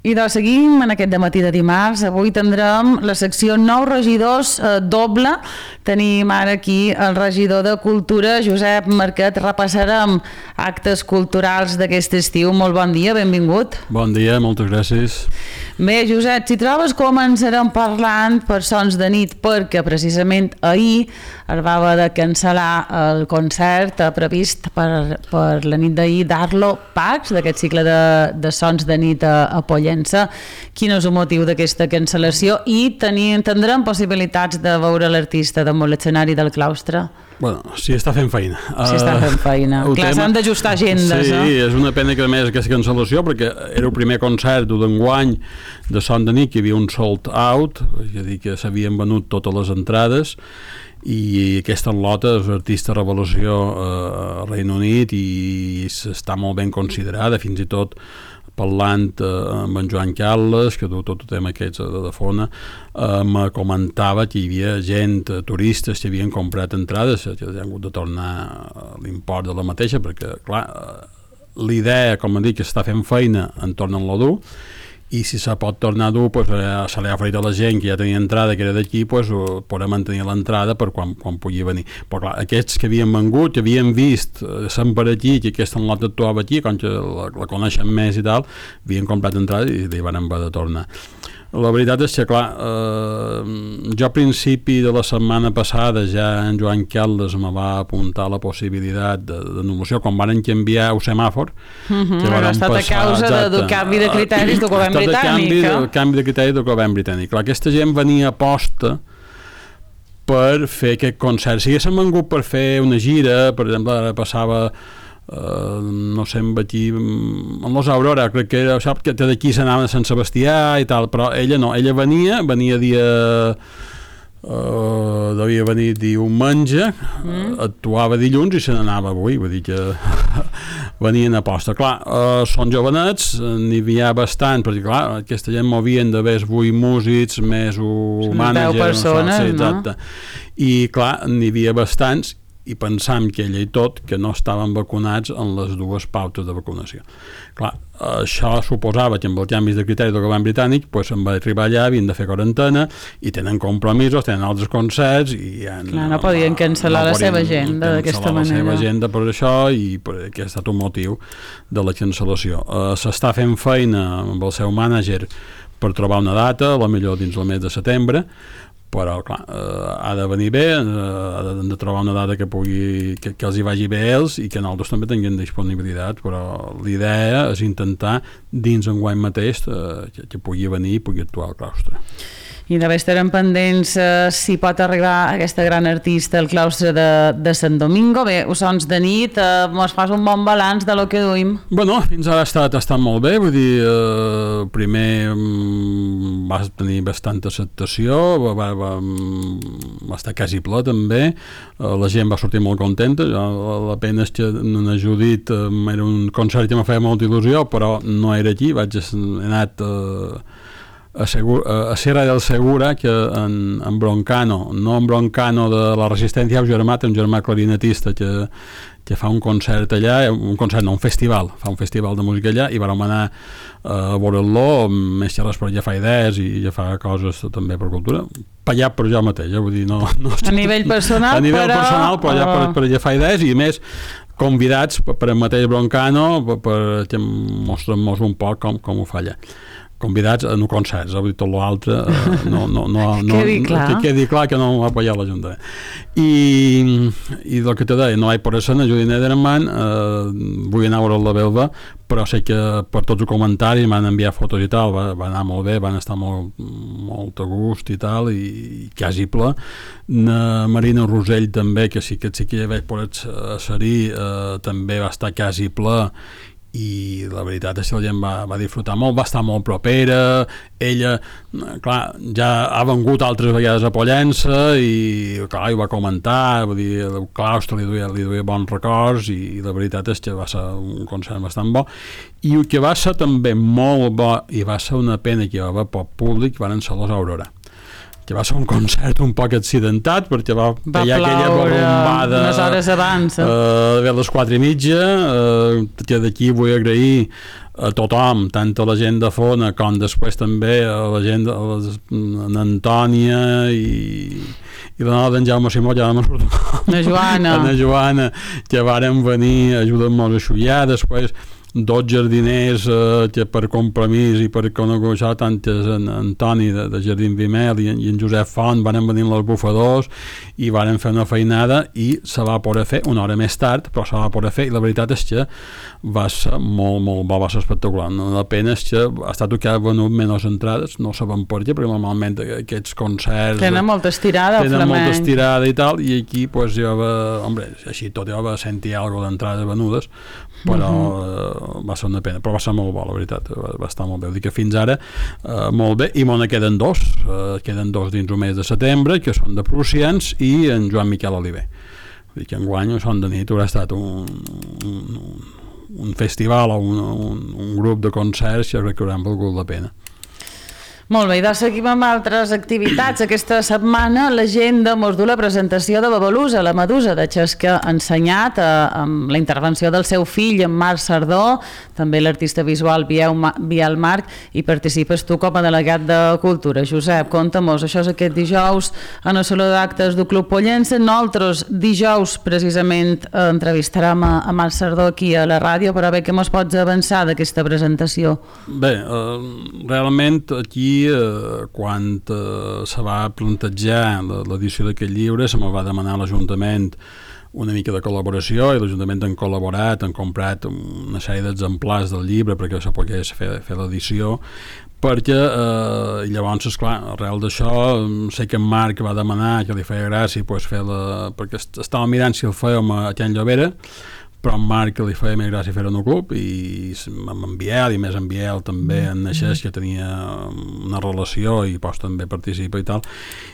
I doncs seguim en aquest dematí de dimarts. Avui tindrem la secció nous regidors doble. Tenim ara aquí el regidor de Cultura, Josep Marquet. Repassarem actes culturals d'aquest estiu. Molt bon dia, benvingut. Bon dia, moltes gràcies. Bé, Josep, si trobes, començarem parlant per Sons de nit, perquè precisament ahir es va haver de cancel·lar el concert previst per la nit d'ahir d'Arlo Pax, d'aquest cicle de Sons de nit a Pollença. Quin és el motiu d'aquesta cancel·lació? I tindrem possibilitats de veure l'artista damunt l'escenari del claustre? Bueno, sí, està fent feina. Sí, està fent feina. Clar, s'han d'ajustar agendes, sí, és una pena que a més aquesta cancel·lació, perquè era el primer concert d'enguany de Son de nit, que hi havia un sold out, és a dir, que s'havien venut totes les entrades, i aquesta lota és l'artista revelació al Regne Unit i està molt ben considerada, fins i tot parlant amb en Joan Carles, que du tot el tema aquests de Fona, me comentava que hi havia gent, turistes, que havien comprat entrades, que han hagut de tornar l'import de la mateixa, perquè, clar, l'idea, com hem dit, que està fent feina en torn a l'O2, i si se pot tornar a dur, pues, se li ha oferit a la gent que ja tenia entrada, que era d'aquí, pues, podrà mantenir l'entrada per quan pugui venir. Però clar, aquests que havien vengut, que havien vist sempre aquí, que aquesta lot actuava aquí, com que la coneixen més i tal, havien comprat entrada i li van haver de tornar. La veritat és que, clar, jo a principi de la setmana passada ja en Joan Carles me va apuntar la possibilitat d'anul·lació, quan van canviar el semàfor. Ha estat a causa del canvi de criteris del govern britànic. El canvi de criteris del govern britànic. Clar, aquesta gent venia a posta per fer aquest concert. Si haguéssim vengut per fer una gira, per exemple, ara passava no sé, aquí en Los Aurora, crec que era, sap, que d'aquí s'anaven a Sant Sebastià i tal, però ella no, ella venia dia devia venir diumenge, actuava dilluns i se n'anava avui, vull dir que venien a posta. Clar, són jovenets, n'hi havia bastant, perquè clar, aquesta gent movien d'haver 8 músics més un mànager, 10 persones, sí, exacte. I clar, n'hi havia bastants, i pensam que ella i tot que no estaven vacunats en les dues pautes de vacunació. Clar, això suposava que amb el canvi de criteri del govern britànic pues, em va arribar allà, havien de fer quarantena i tenen compromisos, tenen altres concerts i clar, no podien cancel·lar la seva agenda d'aquesta manera. La seva agenda per això i que ha estat un motiu de la cancel·lació. S'està fent feina amb el seu mànager per trobar una data, a la millor dins el mes de setembre, però clar, ha de venir bé, ha de trobar una data que els hi vagi bé ells i que nosaltres també tinguem disponibilitat, però l'idea és intentar dins enguany mateix que pugui venir i pugui actuar al claustre. I d'haver estarem pendents si pot arribar aquesta gran artista al claustre de Sant Domingo. Bé, Sons de nit, ens fas un bon balanç de lo que duim. Bueno, fins ara ha estat molt bé, vull dir, primer va tenir bastanta acceptació, va estar quasi ple també, la gent va sortir molt contenta, la pena és que en Judit era un concert que em feia molta il·lusió, però no era aquí, he anat a Serra del Segura, que en Broncano, no en Broncano de la Resistència, un germà clarinetista que fa un concert allà, un festival, fa un festival de música allà, i vam anar a veure-lo, més xerres per ja fa idees i ja fa coses també per cultura, pallat per jo mateix, vull dir, no a nivell personal, però ja per ja fa idees, i més convidats per el mateix Broncano perquè mostrem-nos un poc com ho fa allà. Convidats a no concerts, tot l'altre que quedi clar que no va apoyar l'Ajuntament. I el que te deia, no vaig per escena, Judit Nederman, vull anar a veure la Belva, però sé que per tots els comentaris m'han enviat fotos i tal, va anar molt bé, van estar molt a gust i tal, i quasi ple. Marina Rosell també, que sí que ja vaig poder ser-hi, també va estar quasi ple, i la veritat és que la gent va disfrutar molt, va estar molt propera, ella, clar, ja ha vengut altres vegades a Pollença i clar, ho va comentar, vull dir, el claustre li duia bons records i la veritat és que va ser un concert bastant bo, i el que va ser també molt bo i va ser una pena que hi va haver poc públic van ser Los Aurora, que va ser un concert un poc accidentat perquè va ploure aquella bombada unes hores abans a les 4:30 que d'aquí vull agrair a tothom, tant a la gent de Fona com després també a la gent en Antònia i la nova d'en Jaume Simó, ja no surt la Joana, que varen venir ajudant-nos a xullar, després 2 jardiners que per compromís i per coneguar tant en Antoni de Jardín Vimel i en Josep Font van venir els bufadors i varen fer una feinada i se va poder fer una hora més tard, però se va poder fer i la veritat és que va ser molt bo, va ser espectacular. La pena és que ha estat que ha venut menys entrades, no sabem per què, perquè normalment aquests concerts tenen molta estirada i tal, i aquí pues, ja va, així tot ja va sentir alguna d'entrades venudes, però va ser una pena, però va ser molt bo, la veritat, va estar molt bé. Vull dir que fins ara molt bé, i me queden dos dins el mes de setembre, que són de prussians i en Joan Miquel Oliver. Vull dir que enguany a Son de Nit haurà estat un festival o un grup de concerts que crec que hauran valgut la pena. Molt bé, i doncs seguim amb altres activitats. Aquesta setmana l'agenda mos du la presentació de Babalusa, la medusa de Xesca Ensenyat, amb la intervenció del seu fill, en Marc Sardó, també l'artista visual Biel Marc, i participes tu com a delegat de Cultura. Josep, conta-mos, això és aquest dijous en el Saló d'Actes del Club Pollença. Nosaltres dijous precisament entrevistarem a Marc Sardó aquí a la ràdio, però bé, què mos pots avançar d'aquesta presentació? Bé, realment aquí quan se va plantejar l'edició d'aquest llibre se me va demanar a l'Ajuntament una mica de col·laboració i l'Ajuntament han col·laborat, han comprat una sèrie d'exemplars del llibre perquè se pogués fer l'edició, perquè llavors, esclar, arrel d'això sé que en Marc va demanar que li feia gràcia pues, perquè estava mirant si el fèiem a Can Llobera, però en Marc li feia més gràcia fer-ho en el club i amb en Biel, i més en Biel també en Naixés, que tenia una relació i pues també participa i tal,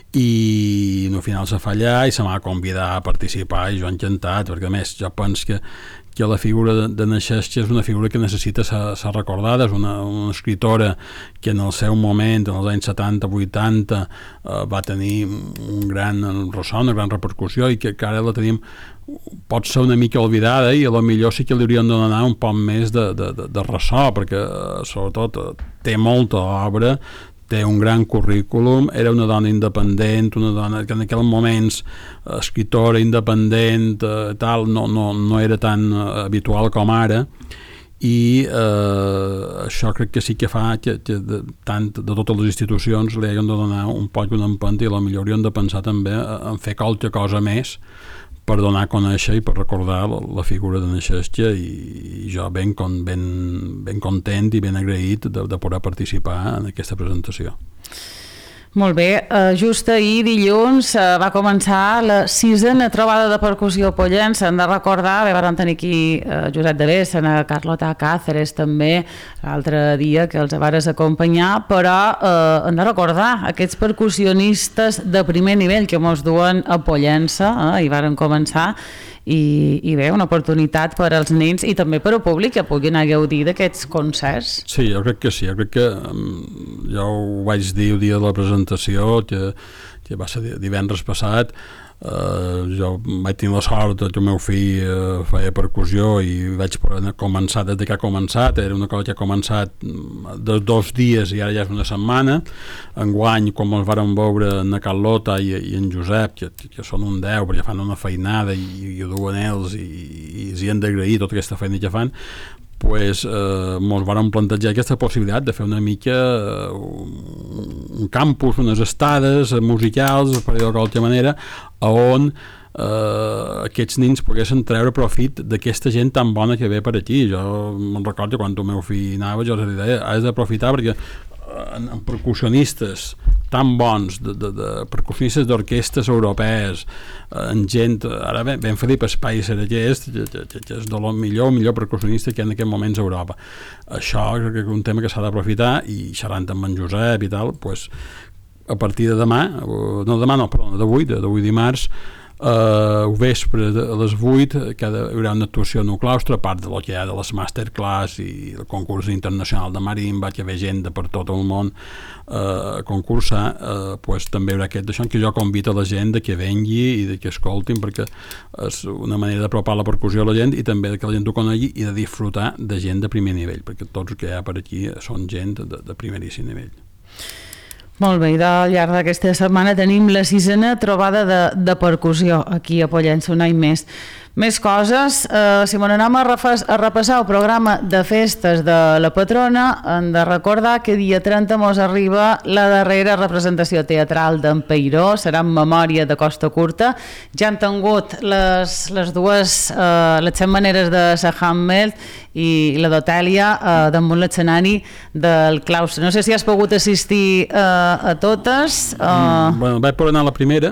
i al final se fa allà i se m'ha convidat a participar i jo encantat, perquè a més jo penso que la figura de Naixés és una figura que necessita ser recordada, és una escritora que en el seu moment, en els anys 70-80 va tenir un gran ressò, una gran repercussió i que ara la tenim, pot ser una mica oblidada i a lo millor sí que li hauríem de donar un poc més de ressò, perquè sobretot té molta obra, té un gran currículum, era una dona independent, una dona que en aquells moments escriptora independent tal, no era tan habitual com ara, i això crec que sí que fa que tant de totes les institucions li hagin de donar un poc una empenta i potser haurien de pensar també en fer qualque cosa més per donar a conèixer i per recordar la figura de Naixesca, i jo ben content i ben agraït de poder participar en aquesta presentació. Molt bé, just ahir dilluns va començar la 6a trobada de percussió pollença. Hem de recordar, vam tenir aquí Josep de Bessa, Carlota Cáceres també l'altre dia que els vares acompanyar, però hem de recordar aquests percussionistes de primer nivell que mos duen a Pollença i varen començar, i bé, una oportunitat per als nens i també per al públic que puguin gaudir d'aquests concerts. Sí, jo crec que sí, jo crec que jo ho vaig dir el dia de la presentació, que va ser divendres passat. Jo vaig tenir la sort que el meu fill feia percussió i vaig començar des que ha començat, era una cosa que ha començat de 2 dies i ara ja és una setmana. Enguany, quan ens vàrem veure en Carlota i en Josep, que són un 10 perquè fan una feinada i ho duen ells i els hi han d'agrair tota aquesta feina que fan, pues, ens vam plantejar aquesta possibilitat de fer una mica un campus, unes estades musicals, per dir-ho d'alguna manera, on aquests nens poguessin treure profit d'aquesta gent tan bona que ve per aquí. Jo me'n recordo quan el meu fill anava, jo els deia, has d'aprofitar perquè en percussionistes tan bons, de percussionistes d'orquestes europees, en gent, ara ben Felip Espai Serallés, que és de lo millor percussionista que hi ha en aquests moments a Europa. Això crec que és un tema que s'ha d'aprofitar, i xerrant amb en Josep i tal, pues, a partir de demà, d'avui dimarts, Al vespre a les 8 hi haurà una actuació en el claustre, a part de lo que hi ha de les masterclass i el concurs internacional de marimba, que ve gent de per tot el món a concursar, pues, també hi haurà aquest d'això, que jo convido a la gent de que vengui i de que escoltin, perquè és una manera d'apropar la percussió a la gent i també que la gent ho conegui i de disfrutar de gent de primer nivell, perquè tots els que hi ha per aquí són gent de primeríssim nivell. Molt bé, i al llarg d'aquesta setmana tenim la 6a trobada de percussió aquí a Pollença, un any més. Més coses, si m'anem a repassar el programa de festes de la patrona, hem de recordar que dia 30 mos arriba la darrera representació teatral d'en Peiró, serà en memòria de Costa Curta. Ja han tingut les dues, les 100 maneres de sa Hamlet i la d'Otèlia damunt l'escenari del claustre. No sé si has pogut assistir a totes. Bueno, vaig per anar a la primera,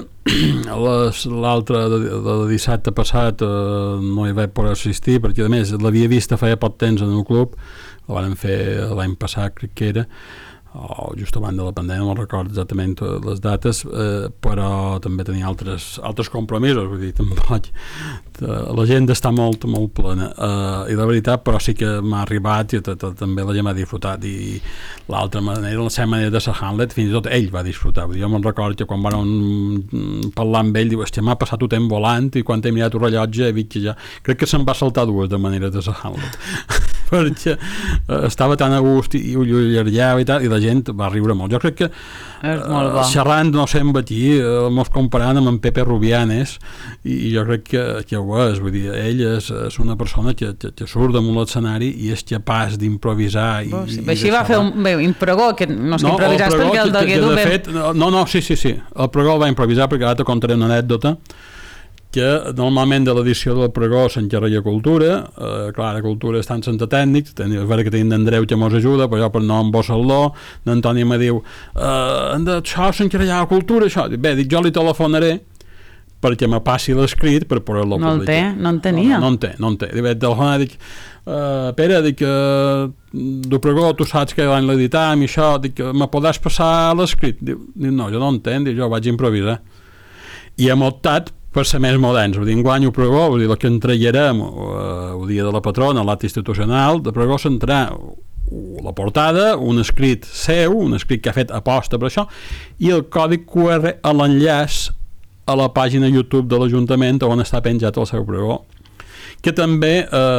l'altra de dissabte passat no hi vaig poder assistir perquè a més l'havia vista feia poc temps en el club, la van fer l'any passat crec que era, o just abans de la pandèmia, no recordo exactament les dates, però també tenia altres compromisos, vull dir, tampoc la gent està molt plena, i la veritat, però sí que m'ha arribat i també la gent m'ha disfrutat, i l'altra manera, la seva manera de ser Hamlet, fins i tot ell va disfrutar, vull dir, jo me'n recordo que quan vam parlar amb ell, diu, hòstia, m'ha passat el temps volant i quan he mirat el rellotge he vist que ja, crec que se'n va saltar dues de manera de ser Hamlet perquè estava tan a gust i ho llargava i tal, i la gent va riure molt. Jo crec que xerrant, no sé, amb aquí, mos comparant amb en Pepe Rubianes, i jo crec que ho és, vull dir, ell és una persona que surt damunt l'escenari i és capaç d'improvisar. Així va fer un pregó, que no és que improvisàs perquè el degué dur bé. Sí, el pregó el va improvisar, perquè ara te contaré una anècdota que normalment de l'edició del pregó s'encarrega Cultura, clar, la Cultura està en centre tècnic, és vera que tenim d'Andreu que mos ajuda, però jo per no embossar-lo, n'Antoni me diu això s'encarrega Cultura, això. Bé, dic, jo li telefonaré perquè me passi l'escrit per poder-lo publicar. No en tenia. No en té. Vaig telefonar, dic, Pere, dic, du pregó, tu saps que l'any l'editam i això, dic, me podràs passar l'escrit? Diu, no, jo no entenc, jo vaig improvisar. I hem optat per ser més moderns, vull dir, enguany ho pregó, vull dir, el que entregarem el dia de la patrona, l'acte institucional, de pregó s'entrarà la portada, un escrit seu, un escrit que ha fet aposta per això, i el còdic QR a l'enllaç a la pàgina YouTube de l'Ajuntament on està penjat el seu pregó, que també,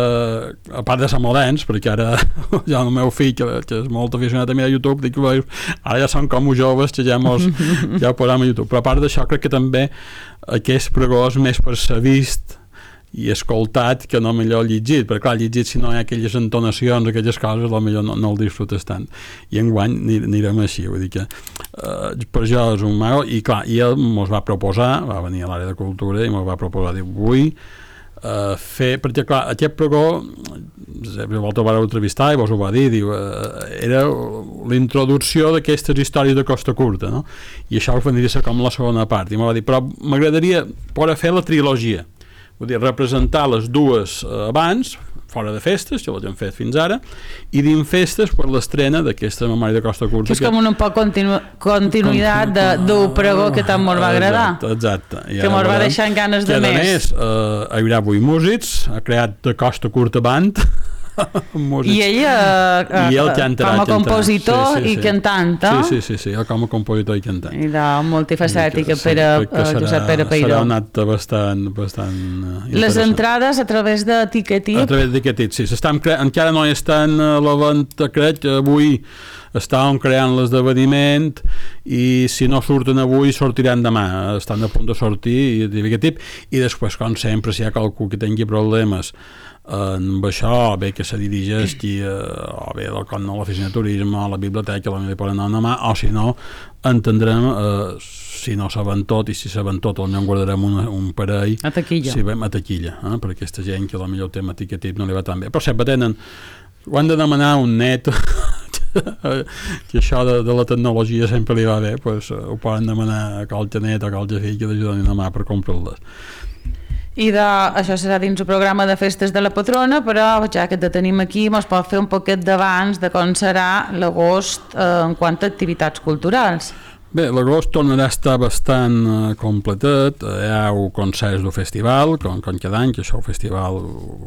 a part de ser moderns, perquè ara ja el meu fill, que és molt aficionat a mirar YouTube, dic, ara ja són com joves que ja ho posam a YouTube, però a part d'això crec que també aquest pregó és més per ser vist i escoltat que no millor llegit, perquè clar, llegit si no hi ha aquelles entonacions, aquelles coses, potser no el disfrutes tant, i enguany anirem així, vull dir que per això és un mago, i clar, i ell mos va proposar, va venir a l'àrea de cultura i mos va proposar, diu, vull fer, perquè clar, aquest pregó vosaltres ho vau entrevistar i vos ho va dir, diu, era l'introducció d'aquestes històries de Costa Curta, no? I això vindria a ser com la segona part, i m'ho va dir, però m'agradaria poder fer la trilogia, vull dir, representar les dues abans, fora de festes, que les hem fet fins ara, i dins festes per l'estrena d'aquesta memòria de Costa Curta. Que és com una poc continuïtat d'un pregó que tant mos va agradar. Exacte. Que mos va deixar en ganes de més. Que a més, hi haurà 8 músics, ha creat de Costa Curta Band, i ell com a compositor i cantant, sí, ell com a compositor i cantant, i de multifacètica Josep Pere Peiró. Serà un acte bastant interessant. Les entrades a través de Ticketit? A través de Ticketit, sí, encara no estan a la venda, crec que avui estàvem creant l'esdeveniment i si no surten avui sortiran demà, estan a punt de sortir i després, com sempre, si hi ha qualcú que tingui problemes amb això, bé que se dirigeixi o bé com no l'oficina de turisme o la biblioteca, li poden anar una mà, o si no, entendrem si no saben tot, i si saben tot potser en guardarem un parell a taquilla, a taquilla, per aquesta gent que potser el tema Ticketit no li va tan bé, però sempre tenen, ho han de demanar un net que això de la tecnologia sempre li va bé, doncs ho poden demanar a qualque net o a qualque fill que l'ajuden una mà per comprar-les. I això serà dins el programa de festes de la patrona, però ja que te tenim aquí ens pot fer un poquet d'abans de com serà l'agost en quant a activitats culturals. Bé, l'agost tornarà a estar bastant completat. Hi ha concerts del festival, com cada any, que això el festival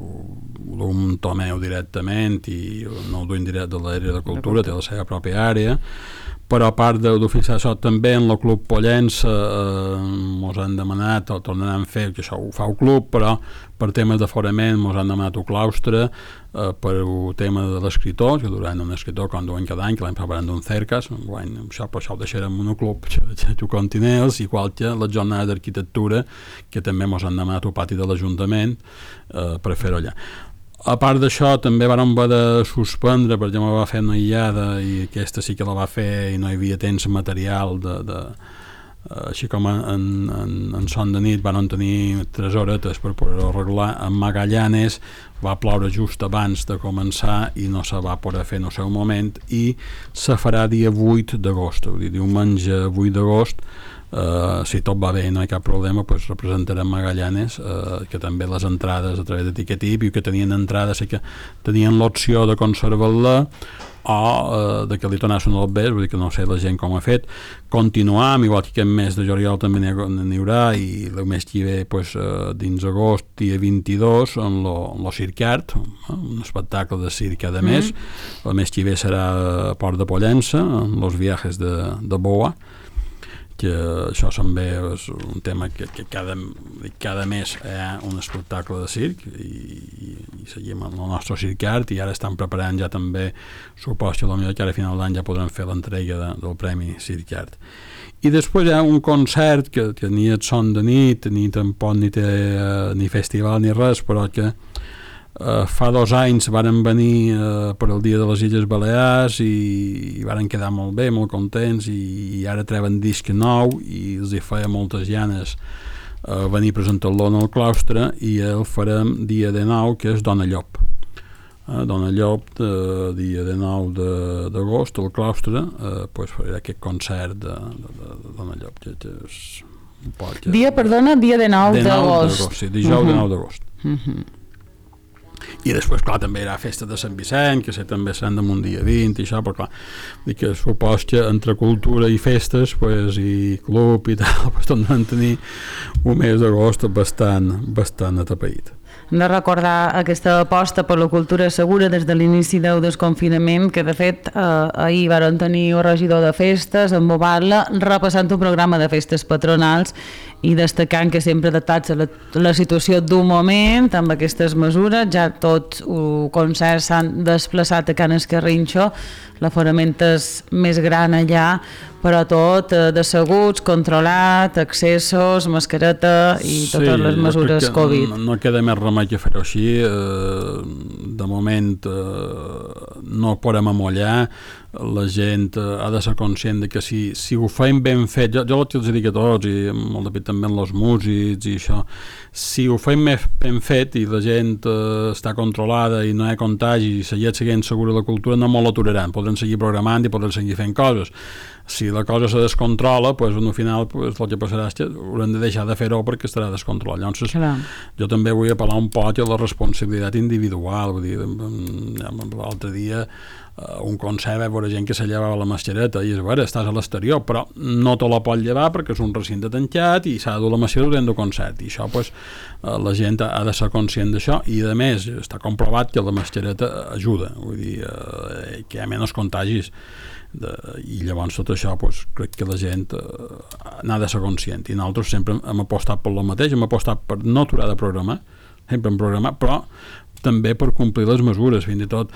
un tomeu directament i no el duim directe de l'àrea de cultura, té la seva pròpia àrea, però a part d'oficiar això també en el Club Pollença mos han demanat, o tornaran a fer, que això ho fa el club, però per temes d'aforament mos han demanat el claustre, per el tema de l'escriptor, que durant un escriptor com duem cada any, que l'hem preparant d'un cercas, això ho deixarem en un club que continents, igual que la jornada d'arquitectura, que també mos han demanat al pati de l'Ajuntament per fer-ho allà. A part d'això, també vam haver de suspendre, perquè ja me va fer una aïllada i aquesta sí que la va fer i no hi havia temps material així com en Son de Nit van tenir 3 horetes per poder-ho arreglar. En Magallanes va ploure just abans de començar i no se va poder fer en el seu moment i se farà dia 8 d'agost, vull dir, diumenge 8 d'agost. Si tot va bé i no hi ha cap problema, pues representarem Magallanes, que també les entrades a través de Tiquetip, i que tenien entrades que tenien l'opció de conservar-la o de que li donessin el bes, vull dir que no sé la gent com ha fet, continuar, igual que aquest mes de juliol també n'hi haurà, i el mes que ve pues, dins agost, dia 22 en lo Circart, un espectacle de circ cada mes. El mes que ve serà a Port de Pollença, en los viajes de Boa, que això també és un tema que cada mes hi ha un espectacle de circ i seguim amb el nostre Circart, i ara estan preparant ja també, suposo que potser que ara a final d'any ja podrem fer l'entrega del Premi Circart. I després hi ha un concert que ni et Son de Nit, ni tampoc ni té ni festival ni res, però que fa 2 anys varen venir per al Dia de les Illes Balears i varen quedar molt bé, molt contents, i ara treuen disc nou i els hi feia moltes ganes venir a presentar-lo en el claustre, i el farem dia de 9, que és Dona Llop. Dona Llop, dia de 9 d'agost, al claustre, pues farà aquest concert de Dona Llop, que és un poc... Dia de 9 d'agost. Sí, dijous de 9 d'agost. I després, clar, també hi ha festa de Sant Vicent, que també seran damunt dia 20 i això, però clar, dic que supos que entre cultura i festes pues, i club i tal, pues, tornen a tenir un mes d'agost bastant atapeït. Hem de recordar aquesta aposta per la cultura segura des de l'inici del desconfinament, que de fet ahir varen tenir un regidor de festes en Bovarla repassant un programa de festes patronals i destacant que sempre adaptats a la situació d'un moment amb aquestes mesures. Ja tots els concerts s'han desplaçat a Can Escarrinxo, l'aforament és més gran allà, però tot decebut, controlat, accessos, mascareta i totes les mesures Covid. No queda més remei que fer-ho així. De moment no podem amollar, la gent ha de ser conscient de que si ho fem ben fet, jo els dic a tots, i molt de fet també en els músics i això, si ho fem ben fet i la gent està controlada i no hi ha contagi i seguir seguint segura la cultura, no molt l'aturaran, podran seguir programant i podran seguir fent coses. Si la cosa se descontrola, pues, al final pues, el que passarà és que haurem de deixar de fer-ho perquè estarà descontrolat. Llavors, jo també vull apel·lar un poc a la responsabilitat individual. Vull dir, l'altre dia un concert va veure gent que se llevava la mascareta i és vera, estàs a l'exterior, però no te la pot llevar perquè és un recinte tancat i s'ha de dur la mascareta durant el concert, i això pues, la gent ha de ser conscient d'això, i a més està comprovat que la mascareta ajuda, vull dir, que hi ha menys contagis, i llavors tot això pues, crec que la gent n'ha de ser conscient, i nosaltres sempre hem apostat per el mateix, hem apostat per no aturar de programar, sempre hem programat, però també per complir les mesures. Fins i tot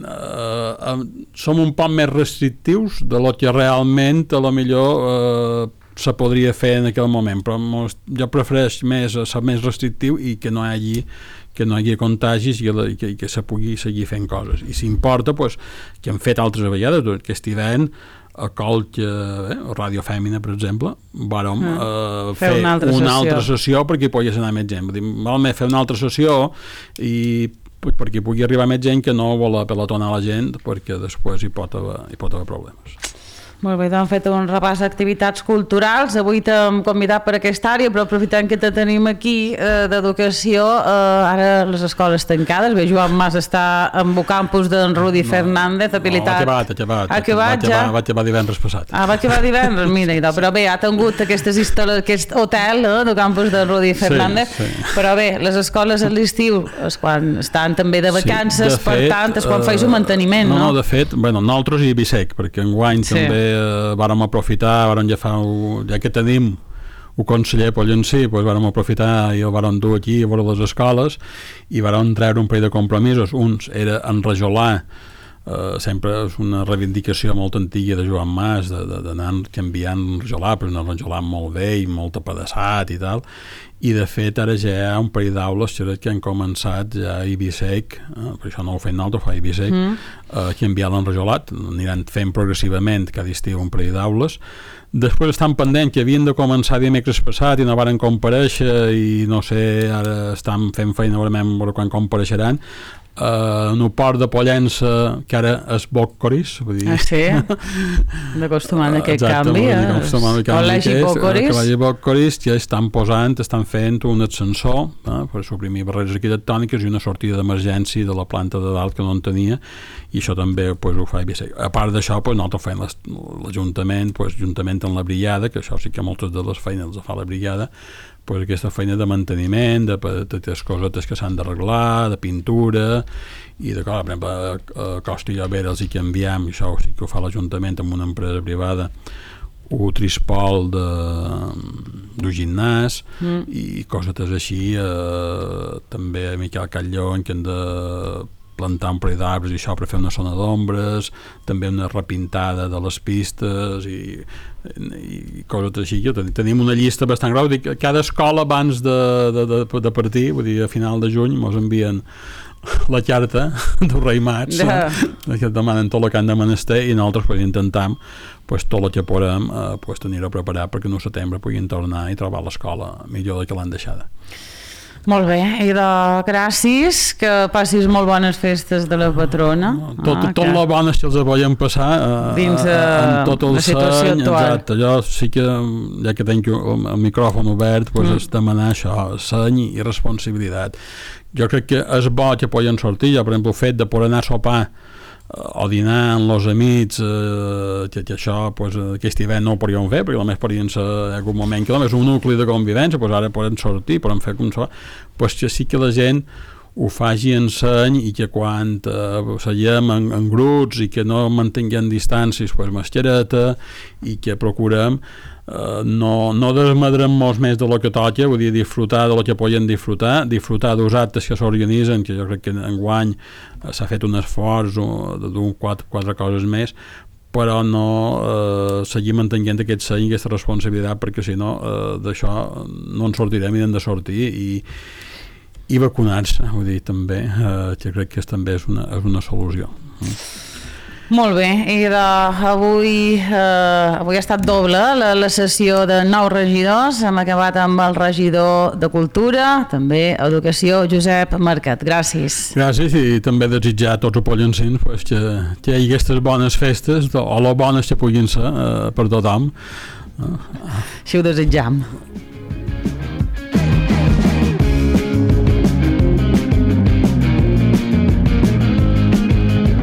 som un poc més restrictius de lo que realment a lo millor se podria fer en aquell moment, però jo prefereix ser més restrictiu i que no hi hagi contagis i que se pugui seguir fent coses. I si importa, pues, que hem fet altres vegades, aquest hivern a Colch, Ràdio Fèmina, per exemple, vàrem fer una altra sessió perquè hi pogués anar més gent. Val més fer una altra sessió i perquè pugui arribar més gent que no vol apel·latonar la gent, perquè després hi pot haver problemes. Molt bé, doncs hem fet un repàs d'activitats culturals. Avui t'hem convidat per aquesta àrea, però aprofitant que te tenim aquí d'educació, ara les escoles tancades. Bé, Joan Mas està en el campus d'en Rudi Fernández, habilitat... No, ha acabat ja. Va acabar divendres passat. Va acabar divendres, mira, però bé, ha tingut aquest hotel del campus d'en Rudi Fernández, sí. Però bé, les escoles a l'estiu és quan estan també de vacances, sí, per tant, és quan feis un manteniment, no? No, de fet, nosaltres i Bisec, perquè enguany també vàrem aprofitar, ja que tenim el conseller Pollencí, vàrem aprofitar i el vàrem dur aquí a veure les escoles i vàrem treure un parell de compromisos. Uns era enrajolar, sempre és una reivindicació molt antiga de Joan Mas, d'anar canviant enrajolar, però un enrajolar molt vell, molt apedaçat i tal, i de fet ara ja hi ha un parell d'aules que han començat ja a Ibisec, per això no ho fem nosaltres, fa Ibisec, a canviar l'enrajolat, aniran fent progressivament cada estiu un parell d'aules. Després estan pendents que havien de començar dimecres passat i no varen comparèixer i no sé, ara estan fent feina veure quan compareixeran. En el port de Pollença, que ara és Boccoris, vull dir... Ah, sí? D'acostumar a aquest canvi, Col·legi Boccoris. Col·legi Boccoris, que estan fent un ascensor per suprimir barreres arquitectòniques i una sortida d'emergència de la planta de dalt que no en tenia, i això també ho fa Ibisec. A part d'això, nosaltres fem l'Ajuntament, juntament amb la brigada, que això sí que moltes de les feines les fa la brigada, aquesta feina de manteniment, de petites cosetes que s'han d'arreglar, de pintura, i de per exemple, a Costa i Llobera els hi canviem, això sí que ho fa l'Ajuntament amb una empresa privada, un trispol d'un gimnàs i cosetes així, també a Miquel Catlló, que hem de plantar un parell d'arbres i això per fer una zona d'ombres, també una repintada de les pistes i coses així. Tenim una llista bastant gran, cada escola abans de partir, vull dir, a final de juny ens envien la carta dels Reimats, que demanen tot el que han de menester i nosaltres intentam tot el que podem tenir-ho preparat perquè en setembre puguin tornar i trobar l'escola millor que l'han deixada. Molt bé, i gràcies, que passis molt bones festes de la patrona. Tot les bones que els volen passar dins tot el la situació seny, actual. Exacte, jo sí que, ja que tenc el micròfon obert, és demanar això, seny i responsabilitat. Jo crec que és bo que poden sortir, per exemple, el fet de poder anar a sopar o dinar amb els amics, que això aquest hivern no ho podríem fer, perquè només podrien ser en algun moment que només un nucli de convivència, ara podem sortir, podem fer com això, que sí que la gent ho faci en seny i que quan seguem en grups i que no mantinguem distàncies, mascareta, i que procurem no desmadrem molt més de lo que toca, vull dir, disfrutar de lo que podem disfrutar dels actes que s'organitzen, que jo crec que enguany s'ha fet un esforç d'un quatre coses més, però no seguir mantenint aquest seny i aquesta responsabilitat, perquè si no d'això no en sortirem i hem de sortir i vacunar-se, vull dir, també, que crec que també és una solució. Molt bé, i avui ha estat doble la sessió de 9 regidors. Hem acabat amb el regidor de Cultura, també Educació, Josep Marquet. Gràcies. Gràcies, i també desitjar a tots els pollencins que hi hagi aquestes bones festes, o les bones que puguin ser per tothom. Així ho desitjam.